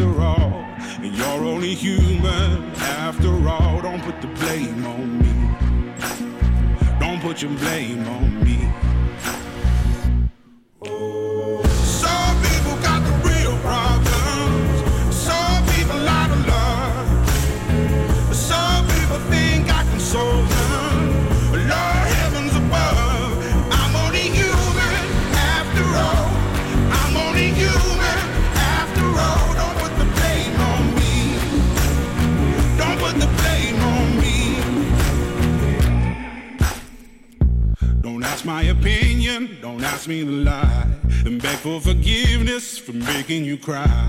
after all. And you're only human after all. Don't put the blame on me. Don't put your blame on me. Some people got the real problems. Some people out of love. Some people think I can solve them. Lord heavens above, I'm only human after all. I'm only human after all. Don't put the blame on me. Don't put the blame on me. Don't ask my opinion, don't ask me to lie, and beg for forgiveness for making you cry.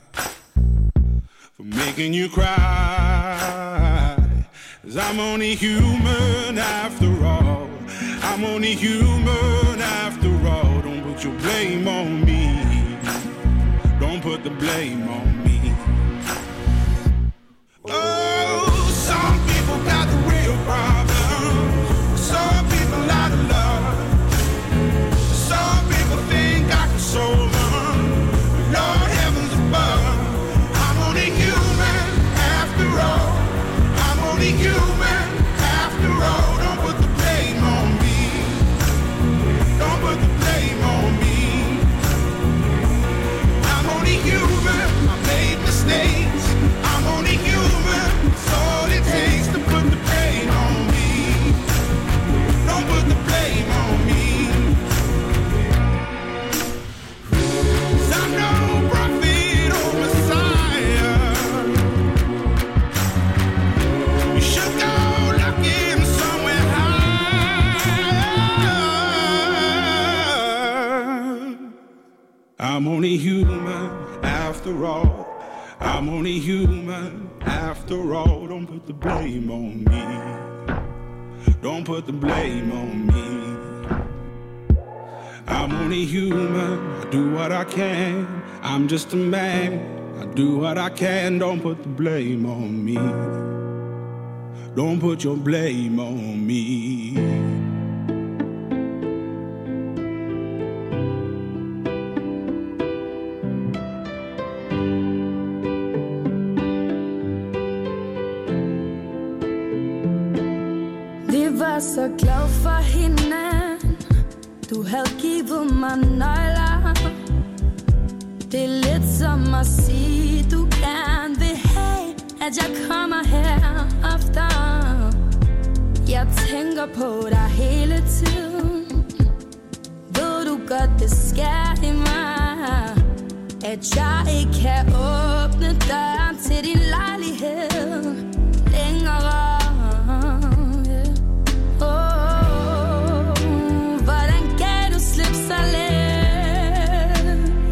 For making you cry. 'Cause I'm only human after all. I'm only human after all. Don't put your blame on me. Don't put the blame on me. Oh, some people got the real problems. Some people out of love. Some people think I can solve them. Lord heavens above, I'm only human after all. I'm only human after all. Don't put the blame on me. Don't put the blame on me. I'm only human. I made mistakes. I'm only human. It's all it takes to put the blame on me. Don't put the blame on me. 'Cause I'm no prophet or Messiah. You should go looking somewhere high. I'm only human after all. I'm only human after all. Don't put the blame on me. Don't put the blame on me. I'm only human. I do what I can. I'm just a man. I do what I can. Don't put the blame on me. Don't put your blame on me. Vi var så glad for hinanden. Du havde givet mig nøgler. Det er lidt som at sige, du gerne vil have, at jeg kommer her ofte. Jeg tænker på dig hele tiden. Ved du godt, det skærer i mig, at jeg ikke kan åbne døren til din lejlighed længere. Hvordan kan du slippe så let?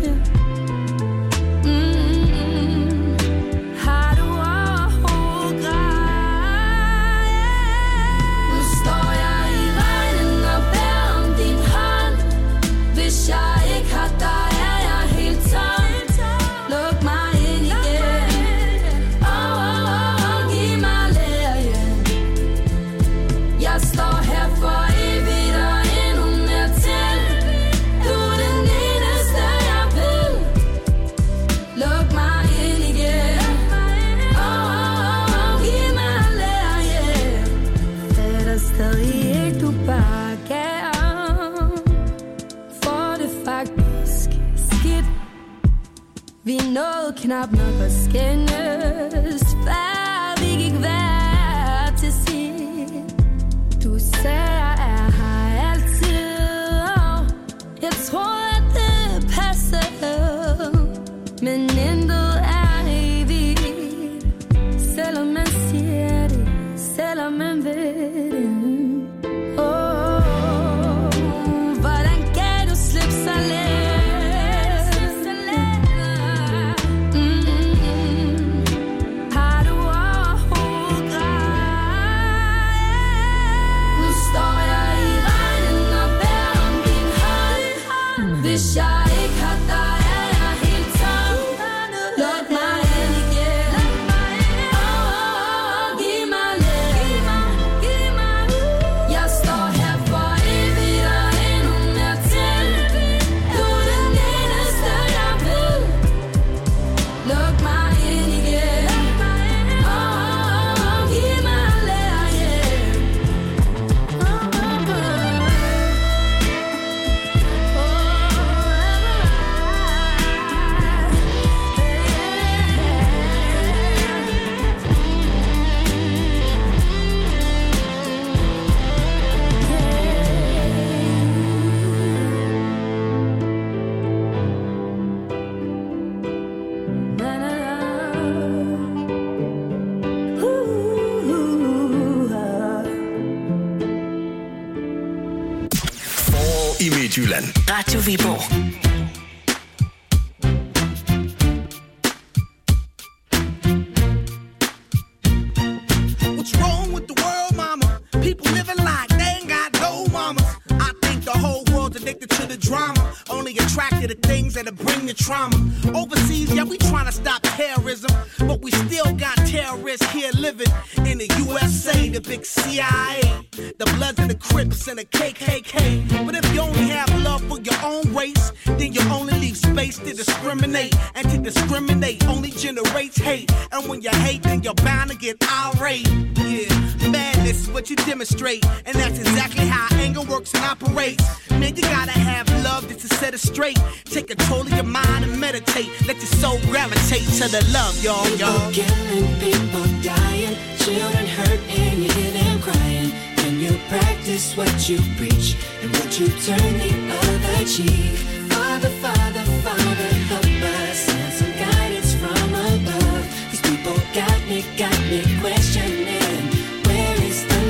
Har du overhovedet grej? Nu står jeg i regnen og bærer om din hånd. Hvis jeg ikke har dig, er jeg helt tom. Luk mig ind igen. Giv mig lære. Jeg står her for evigt og endnu mere til. Du er den eneste, jeg vil. Luk mig ind igen. Giv mig lære. Fatter stadig ikke, du bare gav. For det faktisk skidt. Vi nåede knap nok at skændes, før vi gik hver til sit. Du sagde, jeg er her altid, og jeg troede, at det passede. Men intet er evigt, selvom man siger det, selvom man ved det. Hvordan kan du slippe så let? Har du overhovedet grej? Nu står jeg i regnen og bærer om din hånd. Hvis jeg ikke har dig, er jeg helt tom. Luk mig ind igen. Giv mig lære. Jeg står her for evigt og endnu mere til. Du er den eneste, jeg vil. Luk mig Radio Viborg. What's wrong with the world, mama? People living like they ain't got no mamas. I think the whole world's addicted to the drama, only attracted to things that'll bring the trauma. Overseas, yeah, we trying to stop terrorism, but we still got terrorists here living in the USA, the big CIA, the Bloods and the Crips and the KKK. But if you only have love for your own race, then you only leave space to discriminate, and to discriminate only generates hate. And when you hate, then you're bound to get irate. Yeah, madness is what you demonstrate, and that's exactly how anger works and operates. Man, you gotta have love just to set it straight. Take control of your mind and meditate. Let your soul gravitate to the love, y'all. People killing, people dying, children hurt and you hear them crying. Can you practice what you preach and would you turn the other cheek? Father, Father, Father, help us, send some guidance from above. These people got me questioning, where is the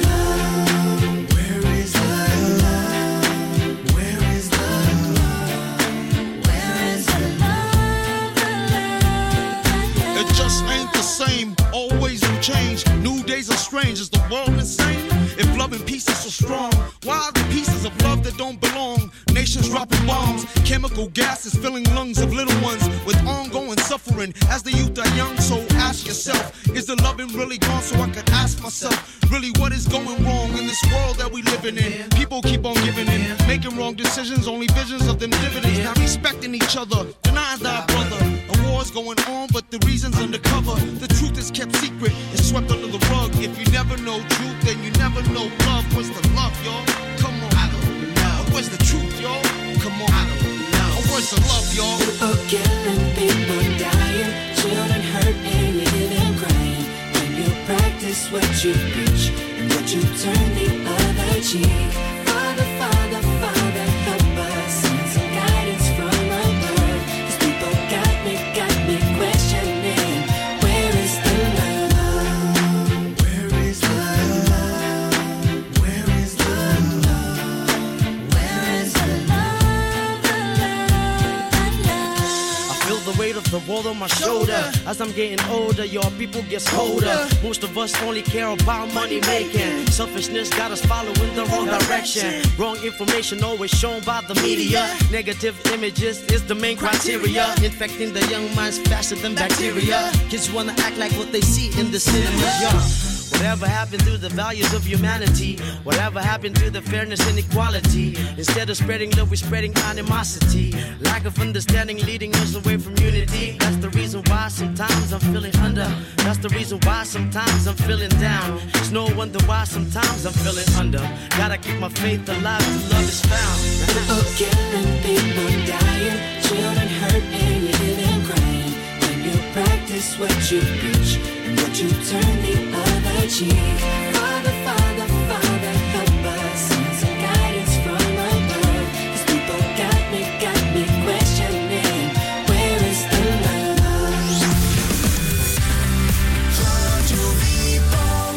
love? Where is the love? Where is the love? Where is the love? It just ain't the same, always in change. New days are strange, is the world insane? If love and peace is so strong, why are the pieces of love that don't belong? Nations dropping bombs, chemical gases filling lungs of little ones with ongoing suffering as the youth are young. So ask yourself, is the loving really gone? So I could ask myself, really what is going wrong in this world that we living in? People keep on giving in, making wrong decisions, only visions of them dividends. Not respecting each other, denying thy brother. A war's going on, but the reason's undercover. The truth is kept secret, it's swept under the rug. If you never know truth, then you never know love. Where's the love, y'all? Come on, I don't know. Where's the truth, y'all? Come on, I don't know. Where's the love, y'all? People killing, people dying, children hurt and you hear them crying. When you practice what you preach and would you turn the other cheek? Father, Father, Father, help us, send some guidance from above. These people got me questioning, where is the love? Where is the love? Where is the love? Where is the love? I feel the weight of the world on my shoulder. As I'm getting older, your people get colder. Most of us only care about money making. Selfishness got us following the wrong direction. Wrong information always shown by the media. Negative images is the main criteria. Infecting the young minds faster than bacteria. Kids wanna act like what they see in the cinemas, yeah. Whatever happened to the values of humanity? Whatever happened to the fairness and equality? Instead of spreading love, we're spreading animosity. Lack of understanding leading us away from unity. That's the reason why sometimes I'm feeling under. That's the reason why sometimes I'm feeling down. It's no wonder why sometimes I'm feeling under. Gotta keep my faith alive till love is found. People killing, people dying, children hurt and you hear them crying. When you practice what you preach and would you turn the other cheek? Father, Father, Father, help us, send some guidance from above. These people got me questioning, where is the love? Radio Viborg.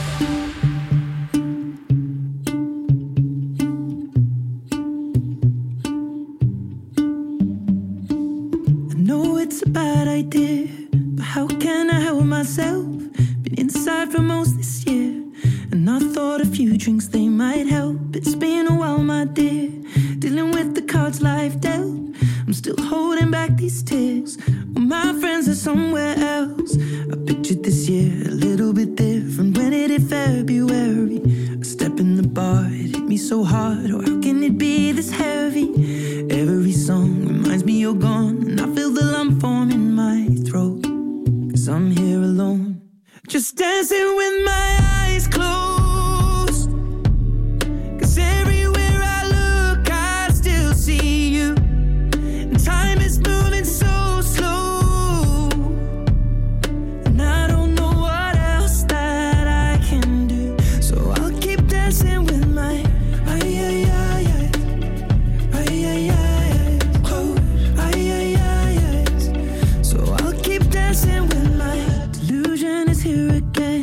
I know it's a bad idea, but how can I help myself? Been inside for most this year, and I thought a few drinks they might help. It's been a while, my dear, dealing with the cards life dealt. I'm still holding back these tears, well, my friends are somewhere else. I pictured this year a little bit different when it hit February. A step in the bar, it hit me so hard, oh how can it be this heavy? Every song reminds me you're gone, and I feel the lump form in my throat, 'cause I'm here alone, just dancing with my eyes closed. 'Cause everywhere I look, I still see you. And time is moving so slow, and I don't know what else that I can do. So I'll keep dancing with my closed. So I'll keep dancing with my delusion is here again.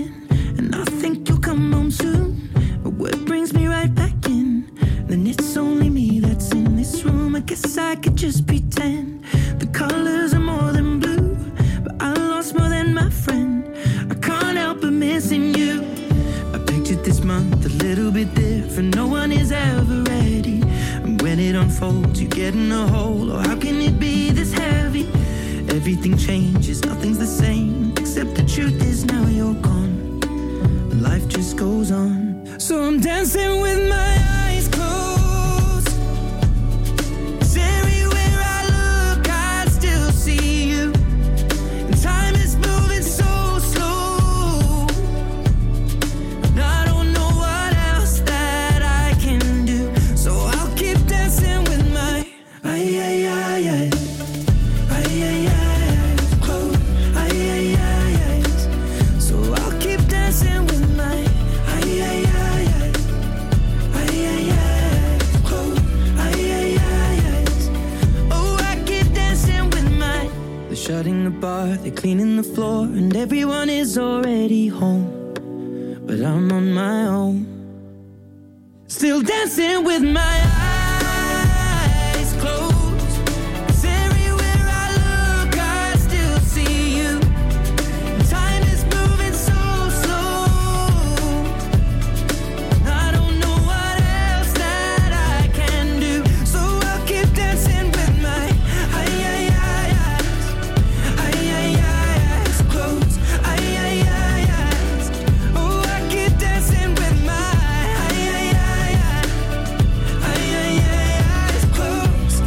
guess I could just pretend the colors are more than blue, but I lost more than my friend. I can't help but missing you. I pictured this month a little bit different. No one is ever ready, and when it unfolds you get in a hole. Oh, how can it be this heavy? Everything changes, nothing's the same, except the truth is now you're gone, and life just goes on. So I'm dancing with my eyes closed, 'cause everywhere I look I still see you, and time is moving so slow, and I don't know what else that I can do. So I'll keep dancing with my eyes closed, eyes. So I'll keep dancing with my eyes closed, eyes. Oh, I keep dancing with my. They're shutting the bar, they're cleaning the floor, and everyone is already home, but I'm on my own, still dancing with my eyes closed. 'Cause everywhere I look I still see you, time is moving so slow, I don't know what else that I can do. So I'll keep dancing with my eyes closed, eyes. Oh, I keep dancing with my eyes closed,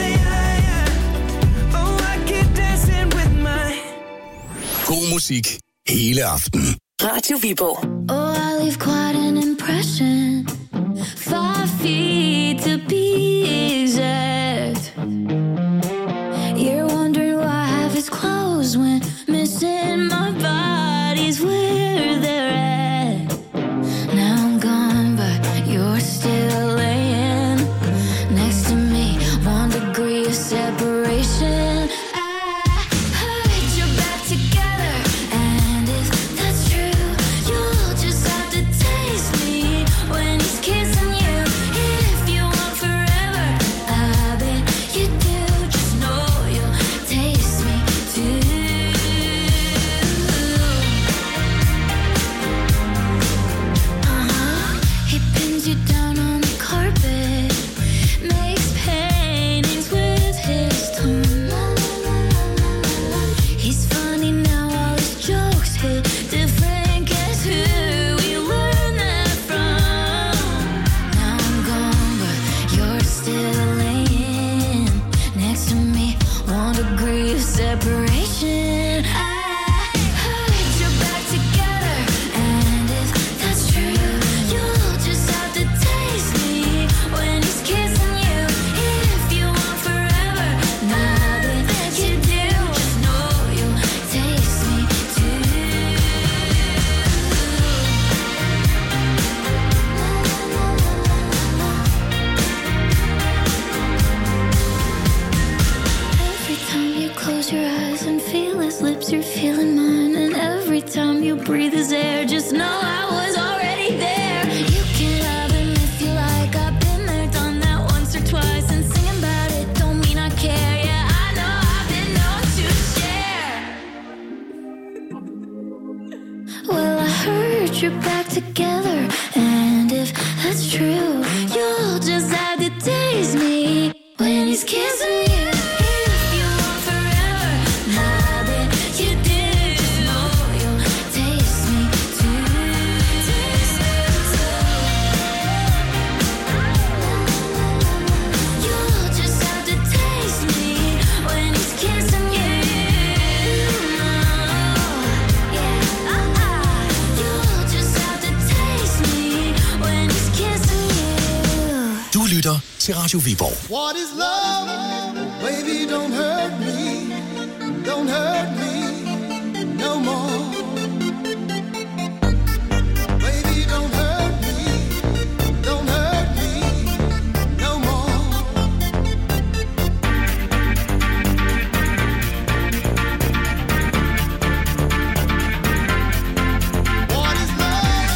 Oh, I keep dancing with my. God musik hele aften. Radio Viborg. Oh, I leave quite an impression. 5 feet to be exact. You're wondering why I have his clothes when missing my body's where they're at. Now I'm gone, but you're still laying next to me. 1 degree of separation. I heard you're back together, and if that's true, you'll just have to taste me when he's kissing you. If you want forever, I bet you do. Just know you'll taste me too. He pins you down on the carpet, makes paintings with his tongue. He's funny now, all his jokes hit different. Guess who we learned that from? Now I'm gone, but you're still laying next to me. 1 degree of separation. I heard you're back together, and if that's true, you'll just have to taste me when he's kissing you. If you want forever, I bet you do. Just know you'll taste me too. Every time you close your eyes and feel his lips, you're feeling mine. And every time you breathe his air, just know I was already there. You can love him if you like. I've been there, done that once or twice. And singing about it don't mean I care. Yeah, I know I've been known to share. Well, I heard you're back together, and if that's true, you'll just have to taste me when he's kissing you. If you want forever, I bet you do. Just know you'll taste me too. You'll just have to taste me when he's kissing you. You'll just have to taste me when he's kissing you. Du lytter til Radio Viborg. What is love? Baby, don't hurt me. Don't hurt me no more. Baby, don't hurt me. Don't hurt me no more. What is love?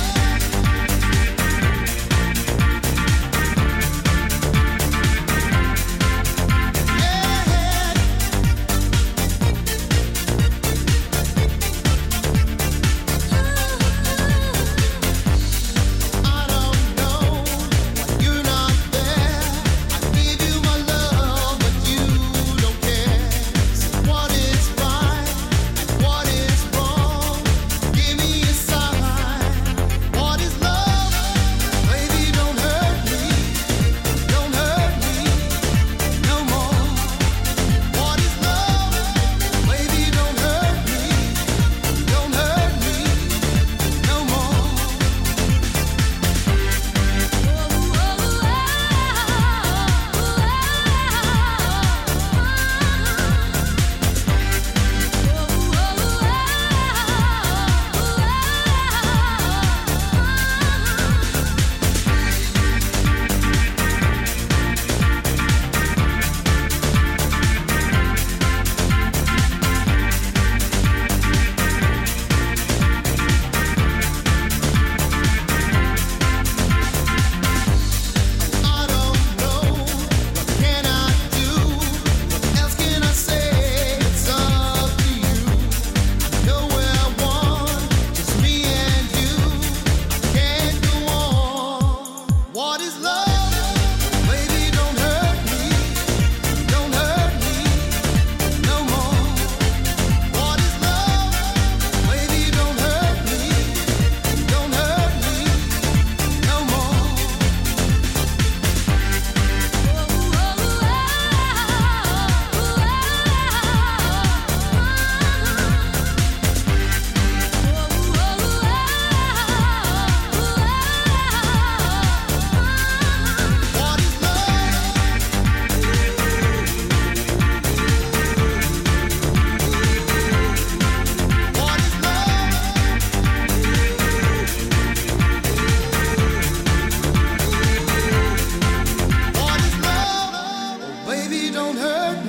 don't hurt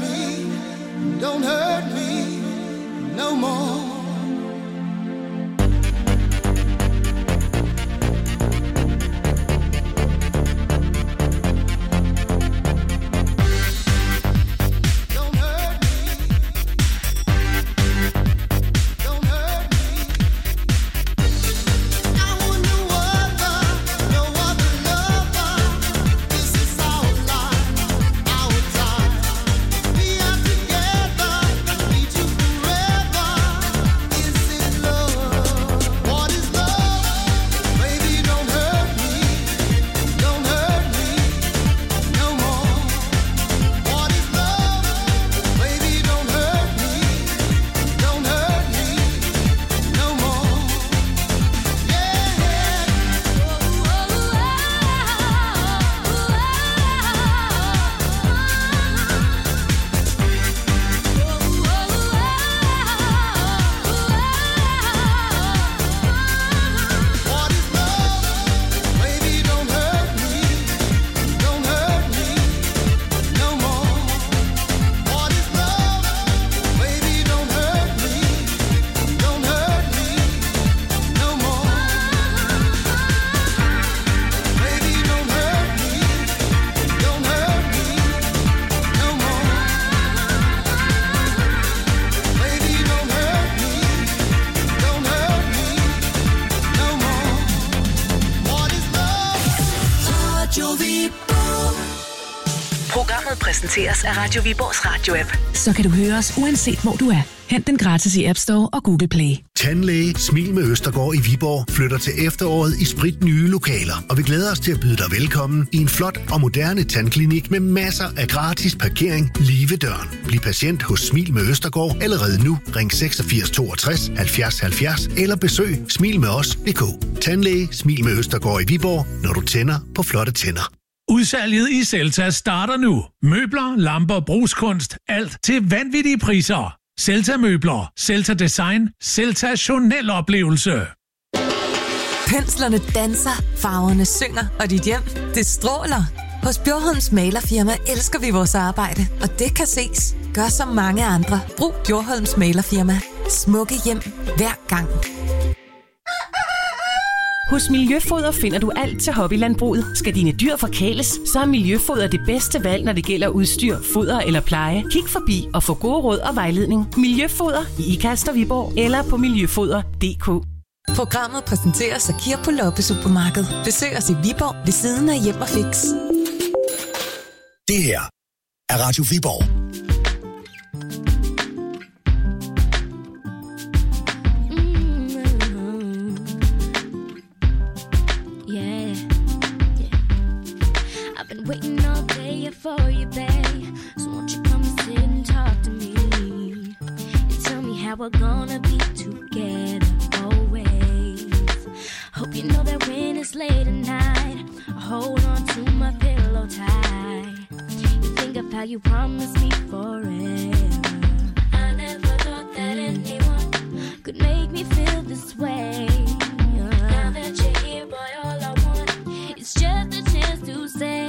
me no more. Præsenteres af Radio Viborgs radio-app. Så kan du høre os uanset hvor du er. Hent den gratis i App Store og Google Play. Tandlæge Smil med Østergaard i Viborg flytter til efteråret i spritnye lokaler, og vi glæder os til at byde dig velkommen i en flot og moderne tandklinik med masser af gratis parkering lige ved døren. Bliv patient hos Smil med Østergaard allerede nu. Ring 86 62 70 70 eller besøg smilmedos.dk. Tandlæge Smil med Østergaard i Viborg, når du tænder på flotte tænder. Udsalget i Celta starter nu. Møbler, lamper, brugskunst, alt til vanvittige priser. Celta Møbler, Celta Design, Celta Chanel-oplevelse. Penslerne danser, farverne synger, og dit hjem, det stråler. Hos Bjørholms Malerfirma elsker vi vores arbejde, og det kan ses. Gør som mange andre. Brug Bjørholms Malerfirma. Smukke hjem hver gang. Hos Miljøfoder finder du alt til hobbylandbruget. Skal dine dyr forkæles, så er Miljøfoder det bedste valg, når det gælder udstyr, foder eller pleje. Kig forbi og få gode råd og vejledning. Miljøfoder i Ikast og Viborg eller på miljøfoder.dk. Programmet præsenteres af Kir på Loppe Supermarked. Besøg os i Viborg ved siden af Hjem og Fix. Det her er Radio Viborg. Waiting all day for you, babe. So won't you come and sit and talk to me and tell me how we're gonna be together always. Hope you know that when it's late at night, I hold on to my pillow tight. You think of how you promised me forever. I never thought that anyone could make me feel this way. Now that you're here, boy, all I want is just a chance to say.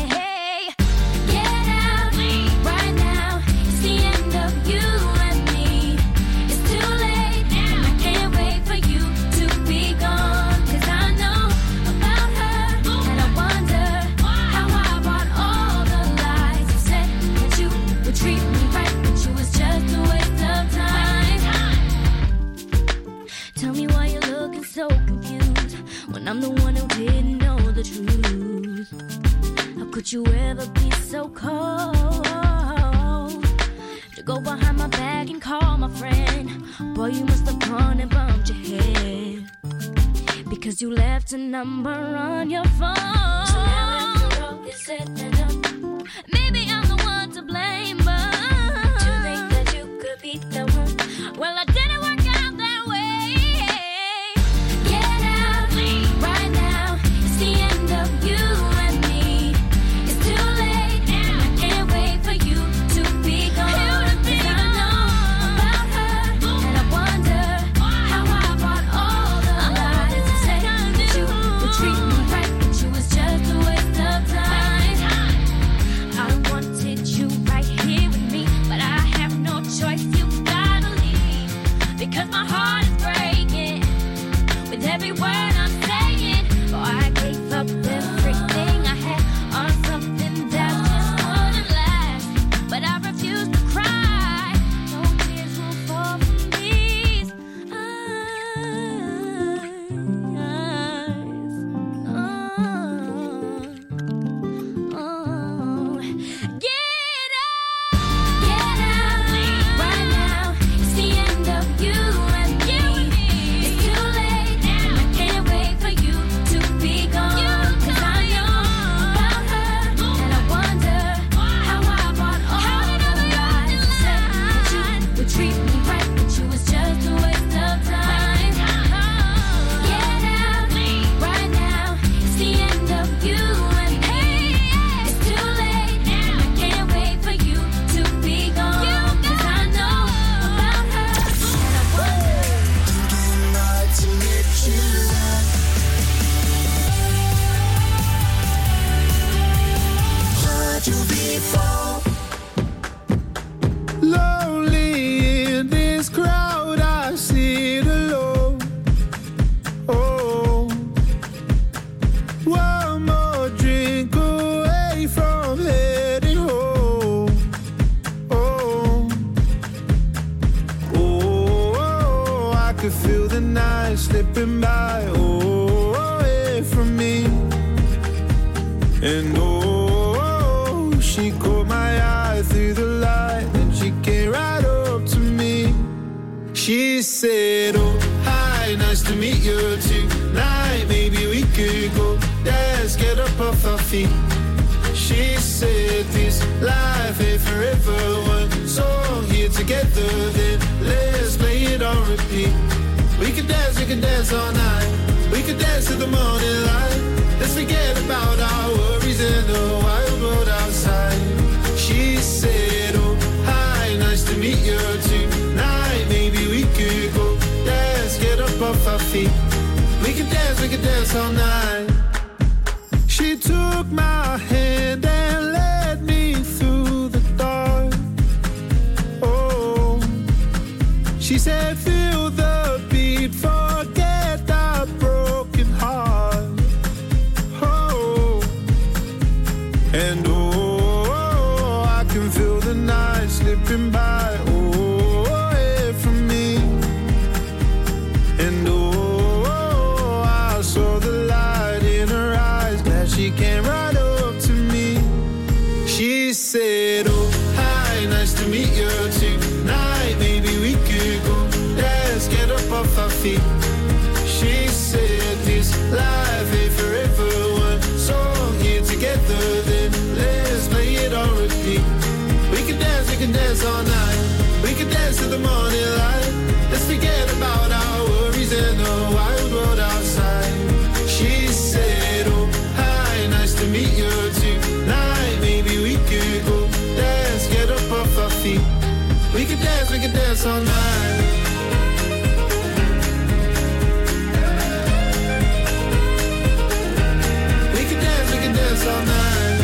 I'm the one who didn't know the truth. How could you ever be so cold to go behind my back and call my friend? Boy, you must have gone and bumped your head because you left a number on your phone. So now after all is said and done, maybe I'm the one to blame, but to think that you could be the one, well, I didn't work out that way. Treat me right, but you was just a waste of time. I want to nice to meet you tonight. Maybe we could go dance, get up off our feet. She said this life ain't forever. One song here together, then let's play it on repeat. We could dance all night. We could dance to the morning light. Let's forget about our worries in the wild world outside. She said, oh, hi, nice to meet you tonight. Maybe we could go dance, get up off our feet. We could dance all night. She took my hand and led me through the dark. Oh, she said, feel the beat, forget our broken heart. Oh, and oh, I can feel the night slipping by. Oh, away from me. And oh, I saw the light in her eyes. Glad she came right up to me. She said, oh, hi, nice to meet you tonight. Maybe we could go dance, get up off our feet. She said this life ain't forever. One song here together, then let's play it on repeat. We can dance all night. We can dance to the morning light. Let's forget about our worries in the wild world outside. She said, oh, hi, nice to meet you tonight. Maybe we could go dance, get up off our feet. We can dance all night. We can dance all night.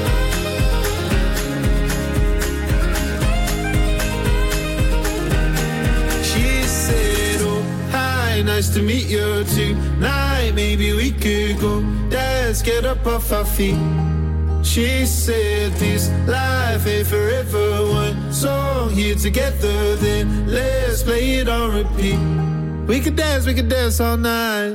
She said, oh, hi, nice to meet you tonight. Maybe we could go dance, get up off our feet. She said this life ain't forever. One song here together, then let's play it on repeat. We could dance all night.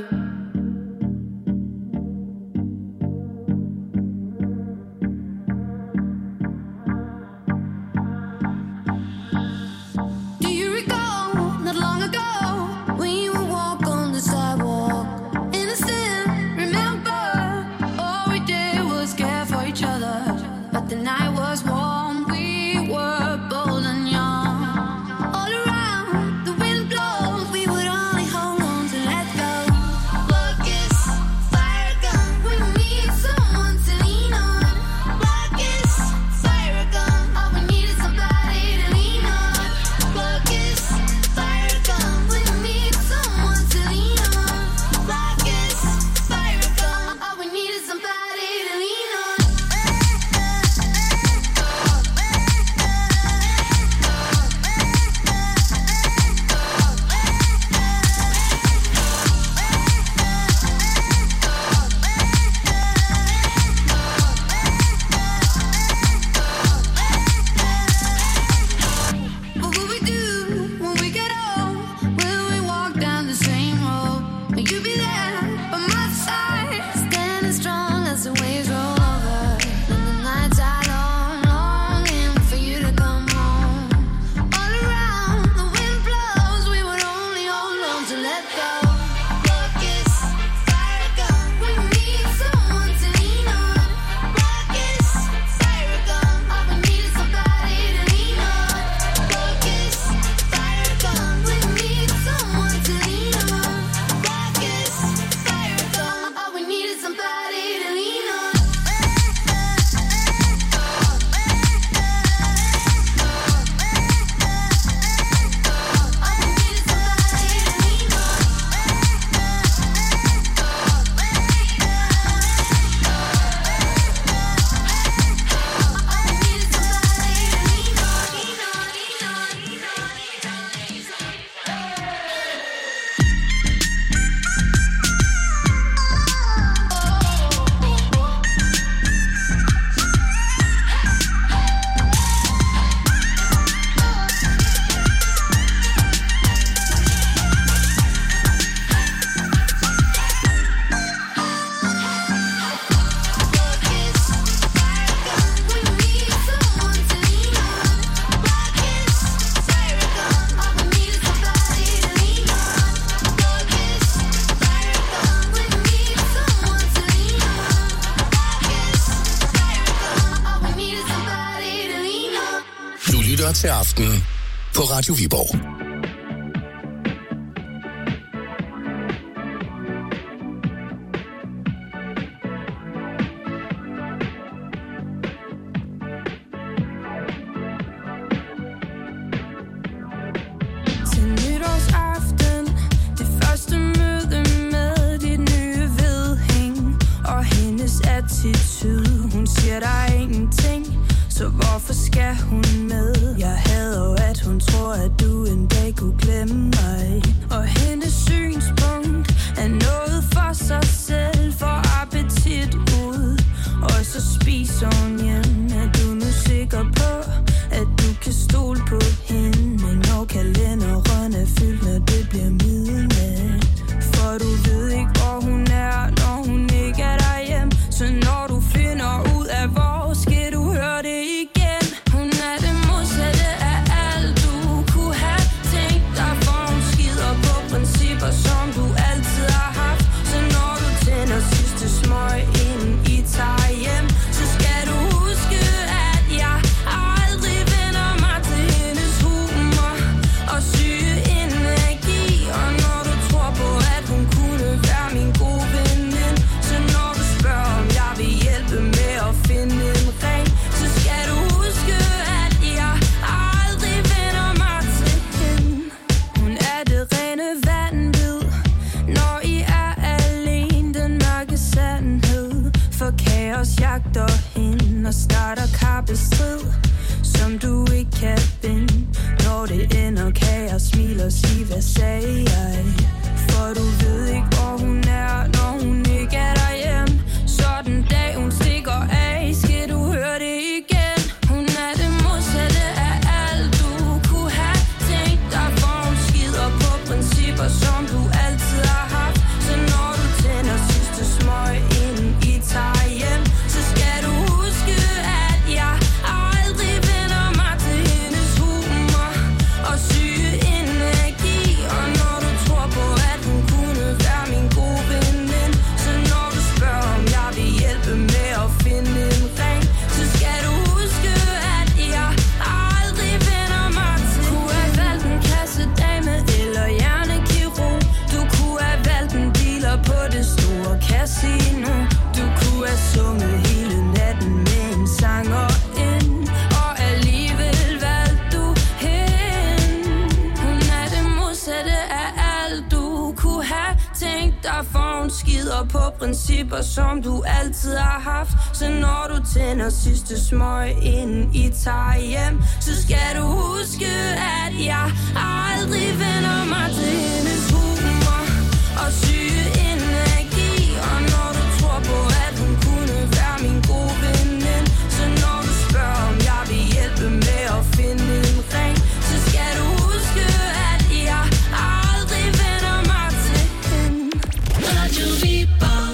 Do you recall not long ago when you would walk on the sidewalk? Innocent, remember, all we did was care for each other. But the night was warm, we were bold and young. All around, the wind blows, we would only hold on to let go. lytter til Aften på Radio Viborg. Hun siger der er ingenting, så hvorfor skal hun med? Jeg hader jo, at hun tror, at du en dag kunne glemme mig. Og hendes synspunkt er noget for sig selv, for appetit ud. Og så spiser hun hjem. Er du nu sikker på, at du kan stole på hende? Når kalenderen er fyldt, når det bliver midnat. For du ved ikke, hvor hun er, når hun ikke er derhjemme. Så når du finder ud af, hvor skal du høre det igen. Hun er det modsatte af alt, du kunne have tænkt dig. For hun skider på principper, som du altid har haft. Så når du tænder sidste smøg, inden I tager hjem, så skal du huske, at jeg aldrig vender mig til hendes humor og syge energi. Og når du tror på, at hun kunne være min gode veninde, så når du spørger, om jeg vil hjælpe med at finde en ring, så skal du huske, at jeg aldrig vender mig til hende. Hun er det rene vanvid, når I er alene, den mørke sandhed. For kaos jagter hende og starter kappestrid, som du ikke kan vinde. Når det ender, kan jeg smile og sige, hvad sagde jeg? For du ved ikke, hvor hun er, når hun ikke er derhjemme. Så den dag hun stikker af, skal du høre det igen. Hun er det modsatte af alt, du kunne have tænkt dig. For hun skider på principper, som du altid har haft. Så når du tænder sidste smøg, inden I tager hjem, så skal du huske, at jeg aldrig vender mig til hendes humor og syge energi. Og når du tror på, at hun kunne være min gode veninde, så når du spørger, om jeg vil hjælpe med at finde en ring, så skal du huske, at jeg aldrig vender mig til. Kunne have valgt en kassedame eller hjernekirurg. Du kunne have valgt en dealer på det store casino. Du kunne have sunget hele natten med en sanger ind, og alligevel valgte du hende. Hun er det modsatte af alt, du kunne have tænkt dig. For hun skider på principper, som du altid har haft. Så når du tænder sidste smøg, inden I tager hjem, så skal du huske, at jeg aldrig vender mig til hendes humor og syge energi. Og når du tror på, at hun kunne være min gode veninde, så når du spørger, om jeg vil hjælpe med at finde en ring, så skal du huske, at jeg aldrig vender mig til hende. Radio Viborg.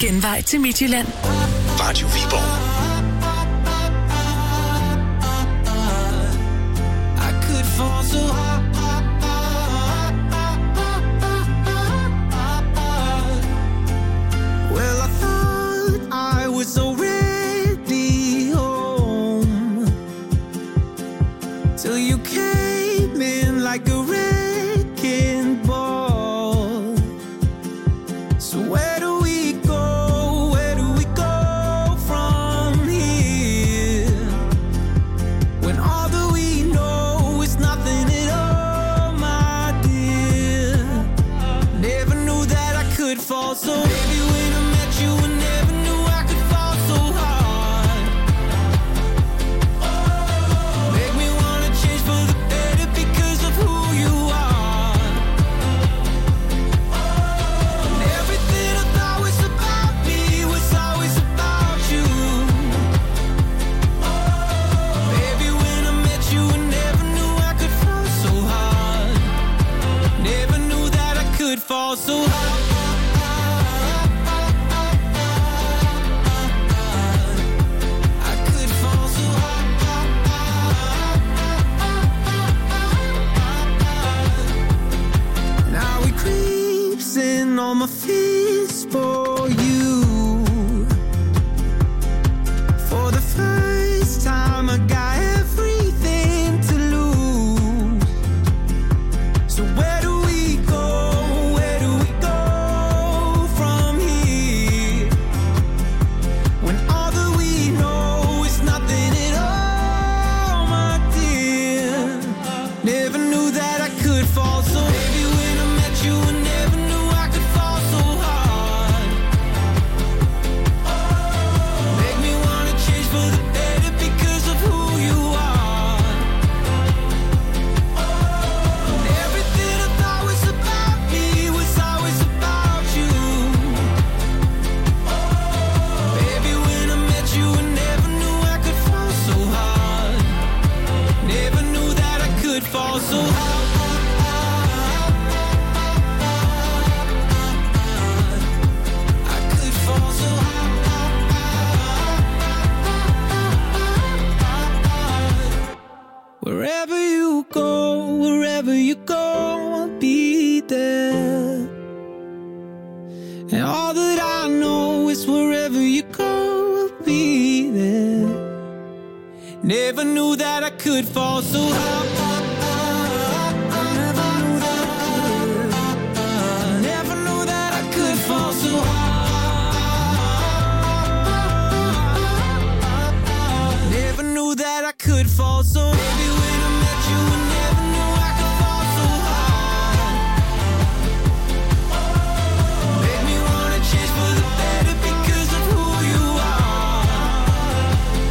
genvej til Midtjylland. Radio Viborg. I could fall so hard. Well, I thought I was already home till you came in like a wrecking ball. So where do we go? Where do we go from here? When all that we know is nothing at all, my dear. Never knew that I could fall so. Baby, when I met you, I never knew I could fall so hard. Make me wanna change for the better because of who you are. And everything I thought was about me was always about you. Baby, when I met you, I never knew I could fall so hard. Never knew that I could fall so hard. I could fall so hard. Now it creeps in on my fears for you. For the first time I got everything to lose. So where do we go? Where do we go from here? When all that we know is nothing at all, my dear. Never knew that I could fall so. Baby, when I met you, I never knew I could fall so hard. Make me wanna change for the better because of who you are. And everything I thought was about me was always about you. Baby, when I met you, I never knew I could fall so hard. Never knew that I could fall so hard. I could fall so hard. Wherever you go, I'll be there. And all that I know is wherever you go, I'll be there. Never knew that I could fall so hard. Never knew that I could. Never knew that I could fall so hard. Never knew that I could fall so. Baby, when I met you, I never knew I could fall so hard. Make me wanna change for the better because of who you are.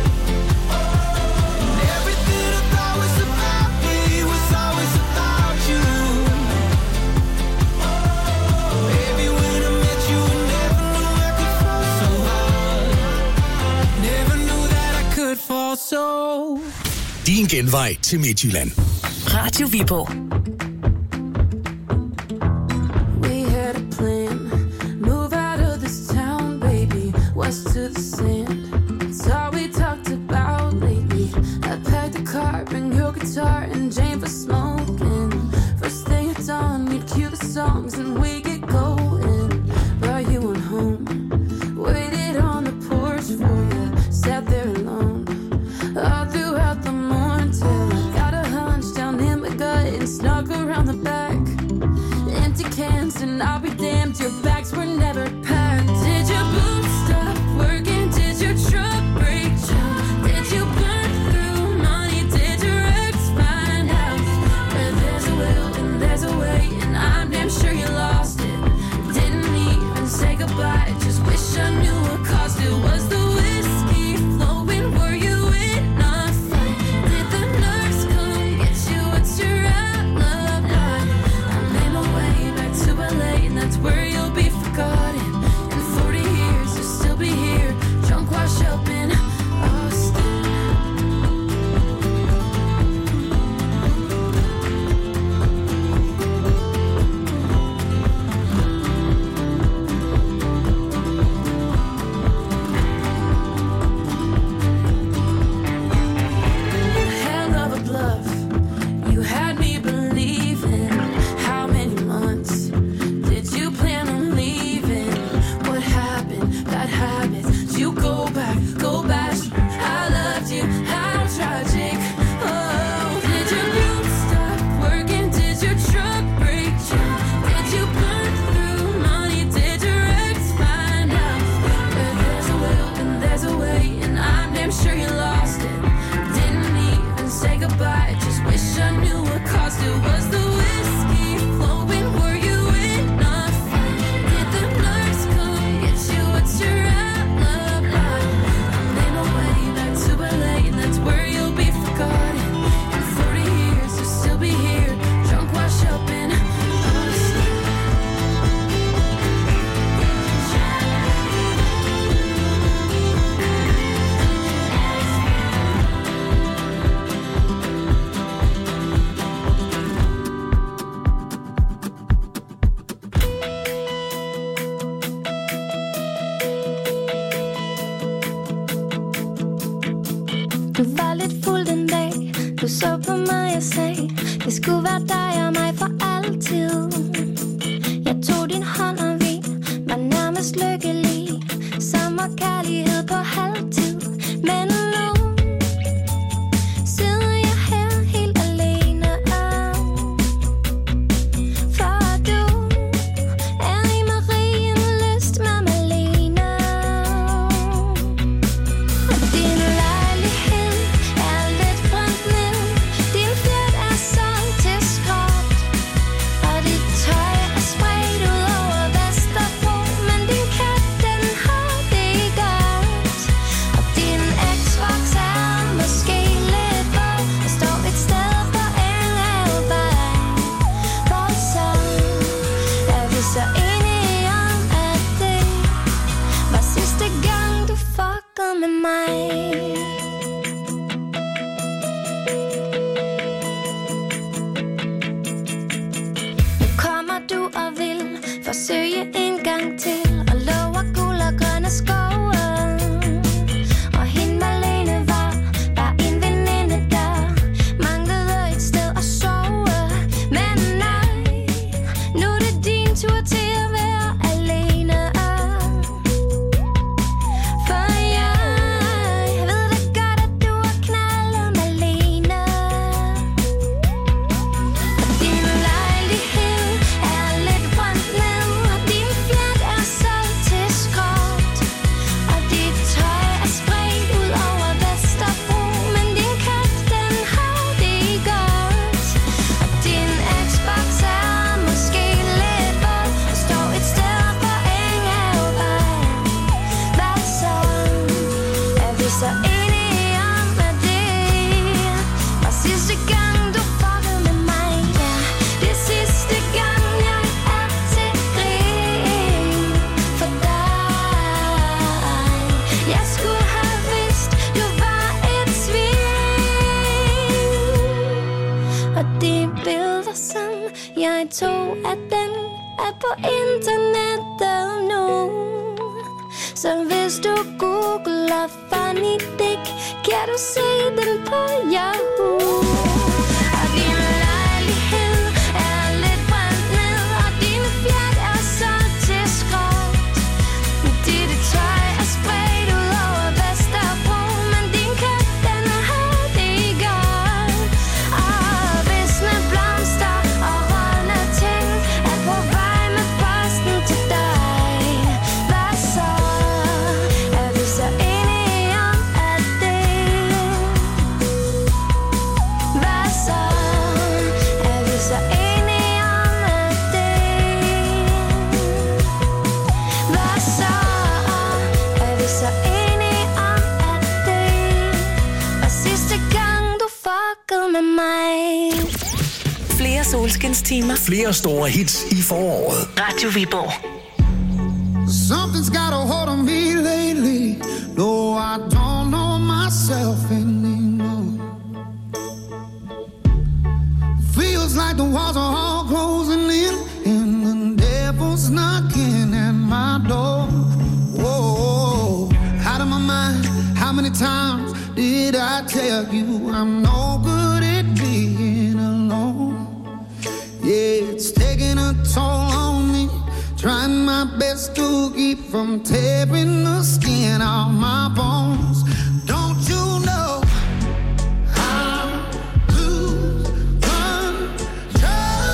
And everything I thought was about me was always about you. Baby, when I met you, I never knew I could fall so hard. Never knew that I could fall so. Din genvej til Midtjylland. Radio Viborg. We had a plan, move out of this town, baby, west to the sand. It's all we talked about lately. I packed the car, bring your guitar, and Jane for smoking. First thing at dawn, we'd cue the songs and we get going. Brought you on home, waited on the porch for you, sat there alone. All throughout the morning till I got a hunch down in my gut and snuck around the back. Empty cans and I'll be damned, your bags were never packed. Did your boots stop working? Did your truck break down? Did you burn through money? Did your ex find out? Where there's a will and there's a way, and I'm damn sure you lost lidt fuld den dag. Du så på mig og sagde, det skulle være dig og mig for altid. Jeg tog din hånd og vi var nærmest lykkelige. Sommerkærlighed på halvtid. Men nu sidder jeg her helt alene. For du er i Marienlyst med Malene. Og din lejlighed er lidt brændt ned. Din flet er solgt til skrot. Og dit tøj er spredt ud over Vesterbro. Men din kat, den har det godt. Og din Xbox er måske lidt våd og står et sted på en alvej. For så er vi så enige om, at det var sidste gang, du fuckede med mig. Nu kommer du og vil forsøge en gang til og lover guld og grønne skove. Og hende Malene var bare en veninde, der manglede et sted at sove. Men nej, nu er det din tur til at være alene. For jeg ved da godt, at du har knaldet Malene. Og din lejlighed er lidt brændt ned. Og din flet er solgt til skrot. Og dit tøj er spredt ud over Vesterbro. Men din kat, den har det godt. Og din Xbox er måske lidt våd og står et sted på en alvej. Hvad så? Er vi så enige om, at det var sidste gang, du fuckede med mig? Ja, det er sidste gang, jeg er til grin for dig. Jeg skulle have vidst, du var et svin. Og de billeder, som jeg tog af den, er på internettet nu. Så hvis du googler funny dick, kan du se den på Yahoo. Og din lejlighed er lidt brændt ned. Og din flet er solgt til skrot. Dit tøj er spredt ud over Vesterbro. Men din kat, den har det godt. Og visne blomster og rådne ting er på vej med posten til dig. Hvad så? Er vi så enige om, at det? Hvad så? Er vi så enige om, at det? Hvad så? Er vi så enige om, at det var sidste gang, du fuckede med mig? Flere solskinstimer. Flere store hits i foråret. Radio Viborg. Something's got a hold on me lately. No, I don't know myself anymore. Feels like the walls are all closing in, and the devil's knocking at my door. Whoa, out of my mind. How many times did I tell you I'm no good at being alone? Yeah, it's taking a toll on me. Trying my best to keep from tearing the skin off my bones. Don't you know I lose control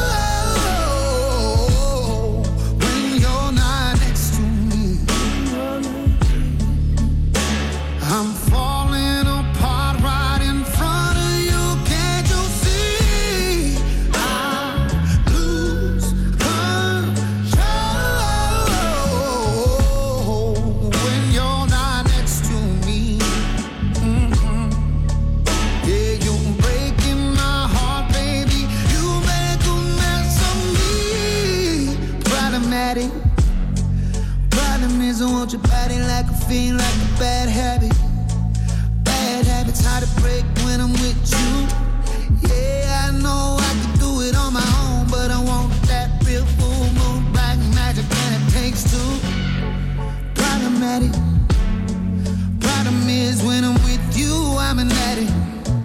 when you're not next to me? I'm falling apart right in front of you. Can't you see? I lose control when you're not next to me. Yeah, you're breaking my heart, baby. You make a mess of me. Problematic. Problem is I want your body like a fiend, like a bad habit. Bad habits hard to break when I'm with you. Yeah, I know I can do it on my own, but I want that real full moon black magic, and it takes two. Problematic. Problem is when I'm with you, I'm an addict.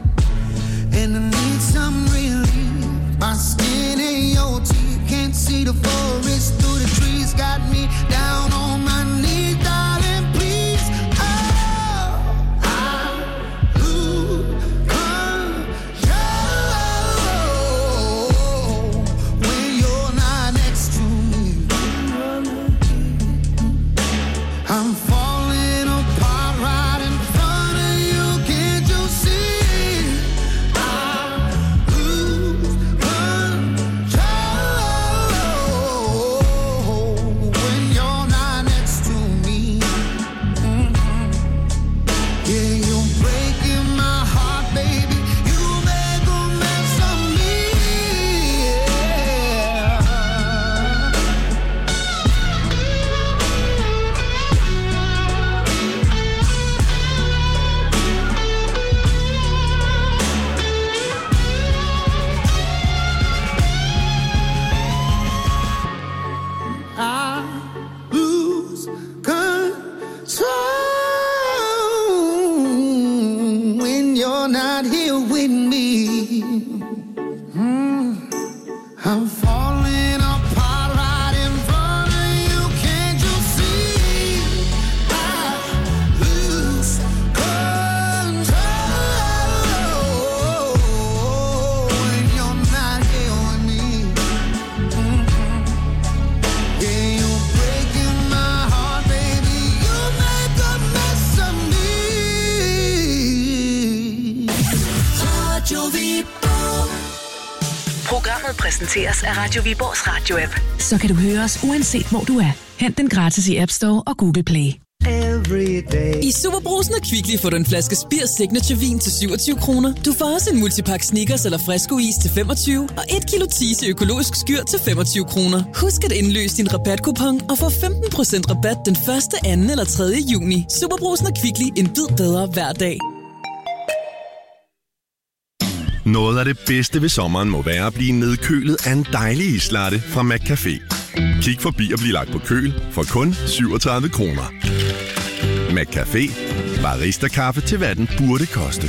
lose control when you're not here with me. I'm falling apart right in front of you. Can't you see? I lose control when you're not here with me. Yeah, you're breaking my heart, baby. You make a mess of me. Radio Viborg. Programmet præsenteres af Radio Viborgs radio-app. Så kan du høre os uanset hvor du er. Hent den gratis i App Store og Google Play. I Superbrugsen og Kvickly får du en flaske Spir Signature Vin til 27 kroner. Du får også en multipack Snickers eller Fresco is til 25 og 1 kilo Tise økologisk skyr til 25 kroner. Husk at indløse din rabatkupon og få 15% rabat den 1., 2. eller 3. juni. Superbrugsen og Kvickly, en bid bedre hver dag. Noget af det bedste ved sommeren må være at blive nedkølet af en dejlig islatte fra McCafé. Kig forbi og bliv lagt på køl for kun 37 kroner. McCafé. Barista-kaffe til hvad den burde koste.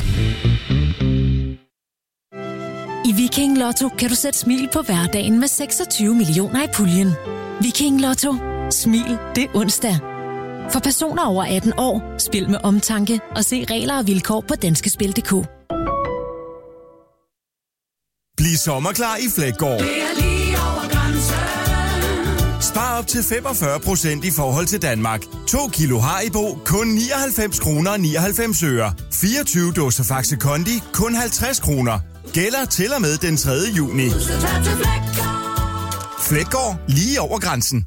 I Viking Lotto kan du sætte smil på hverdagen med 26 millioner i puljen. Viking Lotto. Smil det onsdag. For personer over 18 år, spil med omtanke og se regler og vilkår på danskespil.dk. Bliv sommerklar i Fleggaard. Det er lige over grænsen. Spar op til 45% i forhold til Danmark. 2 kilo Haribo, kun 99 kroner og 99 øre. 24 dåser Faxe Kondi, kun 50 kroner. Gælder til og med den 3. juni. Fleggaard, lige over grænsen.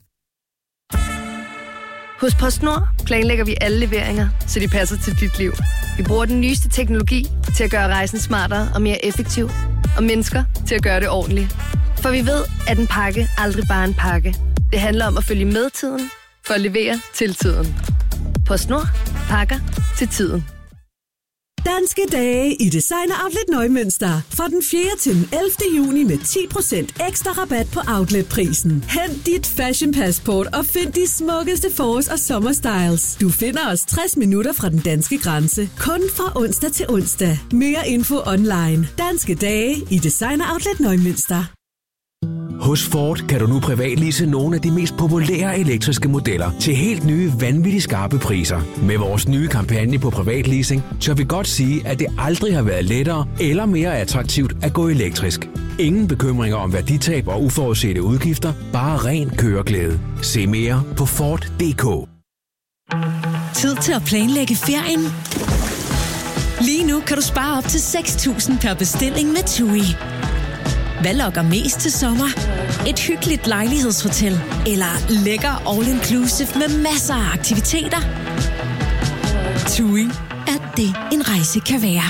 Hos PostNord planlægger vi alle leveringer, så de passer til dit liv. Vi bruger den nyeste teknologi til at gøre rejsen smartere og mere effektiv, og mennesker til at gøre det ordentligt. For vi ved, at en pakke aldrig bare er en pakke. Det handler om at følge med tiden, for at levere til tiden. PostNord. Pakker til tiden. Danske dage i Designer Outlet Neumünster. Fra den 4. til den 11. juni med 10% ekstra rabat på outletprisen. Hent dit fashion passport og find de smukkeste forårs- og sommerstyles. Du finder os 60 minutter fra den danske grænse. Kun fra onsdag til onsdag. Mere info online. Danske dage i Designer Outlet Neumünster. Hos Ford kan du nu privatlease nogle af de mest populære elektriske modeller til helt nye, vanvittigt skarpe priser. Med vores nye kampagne på privatleasing, tør vi godt sige, at det aldrig har været lettere eller mere attraktivt at gå elektrisk. Ingen bekymringer om værditab og uforudsete udgifter, bare ren køreglæde. Se mere på Ford.dk. Tid til at planlægge ferien. Lige nu kan du spare op til 6.000 per bestilling med TUI. Hvad lokker mest til sommer? Et hyggeligt lejlighedshotel eller lækker all-inclusive med masser af aktiviteter? TUI er det, en rejse kan være.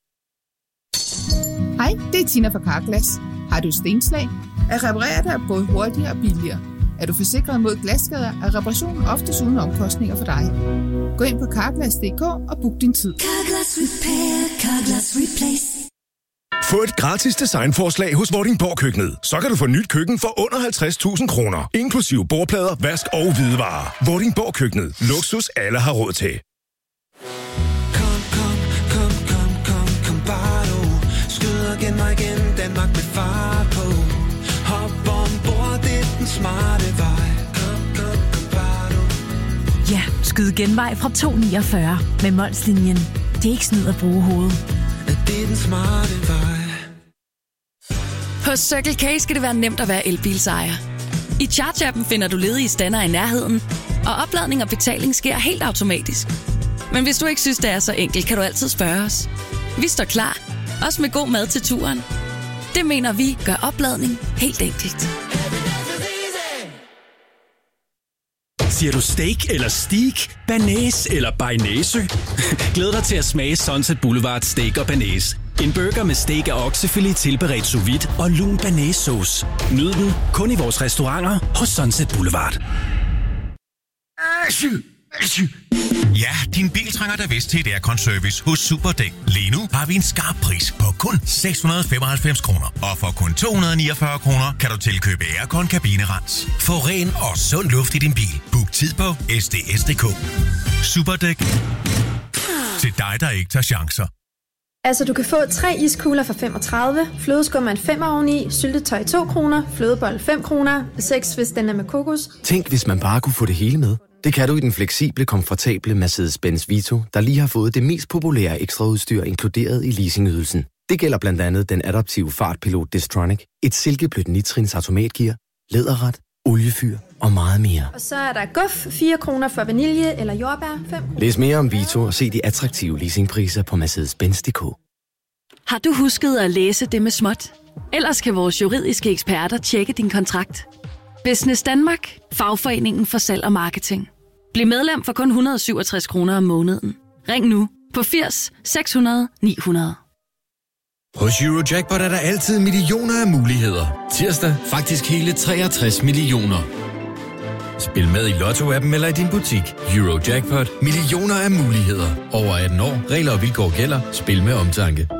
Hej, det er Tina fra Carglass. Har du stenslag? At reparere dig er både hurtigere og billigere. Er du forsikret mod glasskader, er reparationen oftest uden omkostninger for dig. Gå ind på Carglass.dk og book din tid. Carglass Repair, Carglass Replace. Få et gratis designforslag hos Vordingborg Køkkenet. Så kan du få nyt køkken for under 50.000 kroner. Inklusive bordplader, vask og hvidevarer. Vordingborg Køkkenet. Luksus alle har råd til. Kom bare nu. Skyd igen mig igen. Danmark med fart på. Hop ombord, det er den smarte vej. Kom bare nu. Ja, skyd genvej fra 249 med Molslinjen. Det er ikke snyd at bruge hovedet. Det er den smarte vej. Hos Circle K skal det være nemt at være elbilsejer. I Charge-appen finder du ledige stander i nærheden, og opladning og betaling sker helt automatisk. Men hvis du ikke synes, det er så enkelt, kan du altid spørge os. Vi står klar, også med god mad til turen. Det mener vi gør opladning helt enkelt. Siger du steak eller steak, banæs eller bearnaise? Glæd dig til at smage Sunset Boulevard Steak og Banæs. En burger med steak og oksefilet tilberedt sous vide og lun banæssauce. Nyd den kun i vores restauranter hos Sunset Boulevard. Ja, din bil trænger da vist til et aircon-service hos Superdæk. Lige nu har vi en skarp pris på kun 695 kroner. Og for kun 249 kroner kan du tilkøbe aircon kabinerens. Få ren og sund luft i din bil. Book tid på sds.dk. Superdæk. Til dig, der ikke tager chancer. Altså, du kan få 3 iskugler for 35, flødeskum 5 oveni, syltetøj 2 kroner, flødebold 5 kroner, 6 hvis den er med kokos. Tænk, hvis man bare kunne få det hele med. Det kan du i den fleksible, komfortable Mercedes-Benz Vito, der lige har fået det mest populære ekstraudstyr inkluderet i leasingydelsen. Det gælder blandt andet den adaptive fartpilot Distronic, et silkeblødt nitrins automatgear, læderret, oliefyr og meget mere. Og så er der guf, 4 kroner for vanilje eller jordbær, 5 kroner. Læs mere om Vito og se de attraktive leasingpriser på Mercedes-Benz.dk. Har du husket at læse det med småt? Ellers kan vores juridiske eksperter tjekke din kontrakt. Business Danmark, fagforeningen for salg og marketing. Bliv medlem for kun 167 kroner om måneden. Ring nu på 80 600 900. Hos Eurojackpot er der altid millioner af muligheder. Tirsdag faktisk hele 63 millioner. Spil med i Lotto-appen eller i din butik. Eurojackpot. Millioner af muligheder. Over 18 år. Regler og vilkår gælder. Spil med omtanke.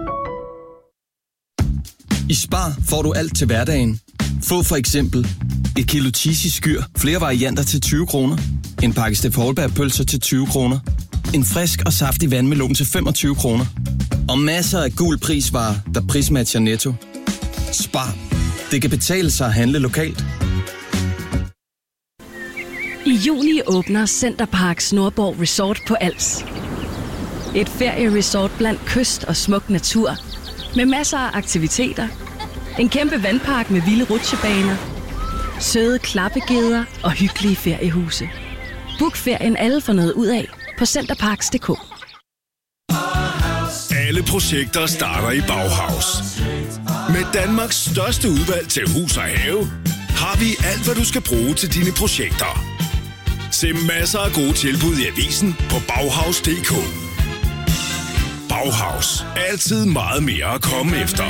I Spar får du alt til hverdagen. Få for eksempel et kilo cheesy skyr, flere varianter til 20 kroner. En pakke Steff Holberg-pølser til 20 kroner. En frisk og saftig vandmelon til 25 kroner. Og masser af gul prisvarer, der prismatcher Netto. Spar. Det kan betale sig at handle lokalt. I juni åbner Centerparks Nordborg Resort på Als. Et ferieresort blandt kyst og smuk natur. Med masser af aktiviteter. En kæmpe vandpark med vilde rutsjebaner. Søde klappegeder og hyggelige feriehuse. Book ferien alle for noget ud af på centerparks.dk. Alle projekter starter i Bauhaus. Med Danmarks største udvalg til hus og have, har vi alt, hvad du skal bruge til dine projekter. Se masser af gode tilbud i avisen på Bauhaus.dk. Bauhaus. Altid meget mere at komme efter.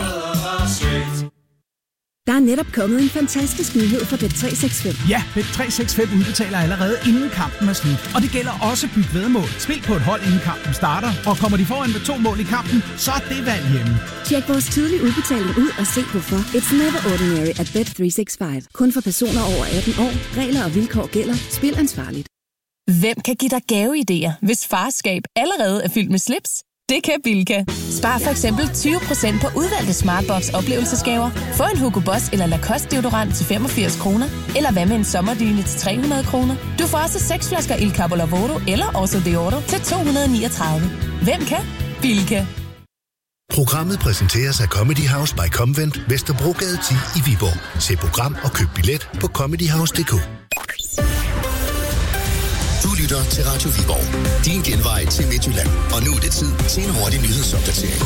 Der er netop kommet en fantastisk nyhed fra Bet365. Ja, Bet365 udbetaler allerede inden kampen er slut. Og det gælder også byt væddemål. Spil på et hold inden kampen starter, og kommer de foran med 2 mål i kampen, så er det valg hjemme. Tjek vores tidlige udbetaling ud og se hvorfor. It's never ordinary at Bet365. Kun for personer over 18 år. Regler og vilkår gælder. Spil ansvarligt. Hvem kan give dig gaveidéer, hvis farskab allerede er fyldt med slips? Det kan Bilka. Spar for eksempel 20% på udvalgte Smartbox oplevelsesgaver. Få en Hugo Boss eller Lacoste deodorant til 85 kroner. Eller hvad med en sommerdyne til 300 kroner. Du får også 6 flasker Il Capo Lavoro eller Oso Deodoro til 239. Hvem kan? Bilka. Programmet præsenteres af Comedy House by Convent, Vesterbrogade 10 i Viborg. Se program og køb billet på comedyhouse.dk. Du lytter til Radio Viborg. Din genvej til Midtjylland. Og nu er det tid til en hurtig nyhedsopdatering.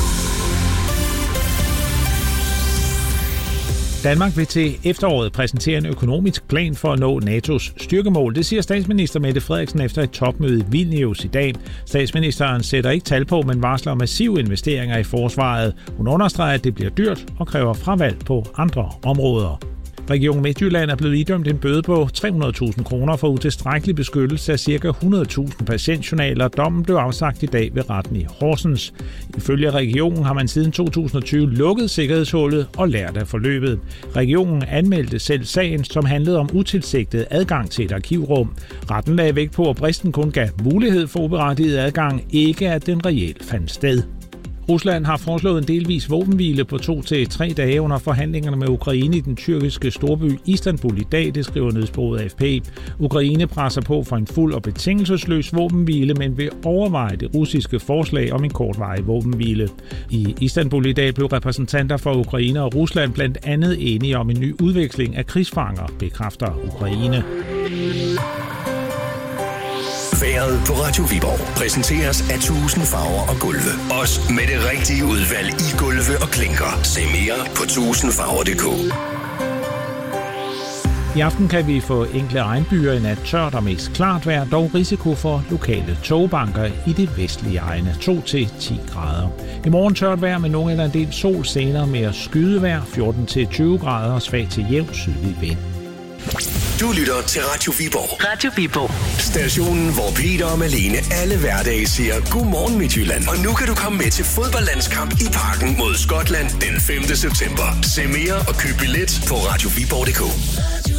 Danmark vil til efteråret præsentere en økonomisk plan for at nå NATO's styrkemål. Det siger statsminister Mette Frederiksen efter et topmøde i Vilnius i dag. Statsministeren sætter ikke tal på, men varsler massive investeringer i forsvaret. Hun understreger, at det bliver dyrt og kræver fravalg på andre områder. Region Midtjylland er blevet idømt en bøde på 300.000 kroner for utilstrækkelig beskyttelse af ca. 100.000 patientjournaler. Dommen blev afsagt i dag ved retten i Horsens. Ifølge regionen har man siden 2020 lukket sikkerhedshullet og lært af forløbet. Regionen anmeldte selv sagen, som handlede om utilsigtet adgang til et arkivrum. Retten lagde vægt på, at bristen kun gav mulighed for uberettiget adgang, ikke at den reelt fandt sted. Rusland har foreslået en delvis våbenhvile på 2 til 3 dage under forhandlingerne med Ukraine i den tyrkiske storby Istanbul i dag, det skriver nyhedsbureauet AFP. Ukraine presser på for en fuld og betingelsesløs våbenhvile, men vil overveje det russiske forslag om en kortvarig våbenhvile. I Istanbul i dag blev repræsentanter for Ukraine og Rusland blandt andet enige om en ny udveksling af krigsfanger, bekræfter Ukraine. Vejret på Radio Viborg præsenteres af 1000 farver og gulve. Også med det rigtige udvalg i gulve og klinker. Se mere på 1000farver.dk. I aften kan vi få enkle regnbyer, i nat tørt og mest klart vejr, dog risiko for lokale togbanker i det vestlige egne, 2-10 grader. I morgen tørt vejr med nogen eller en del sol, senere mere skydevejr, 14-20 grader og svag til jævn sydlig vind. Du lytter til Radio Viborg. Radio Viborg. Stationen, hvor Peter og Malene alle hverdage siger godmorgen Midtjylland. Og nu kan du komme med til fodboldlandskamp i Parken mod Skotland den 5. september. Se mere og køb billet på radioviborg.dk.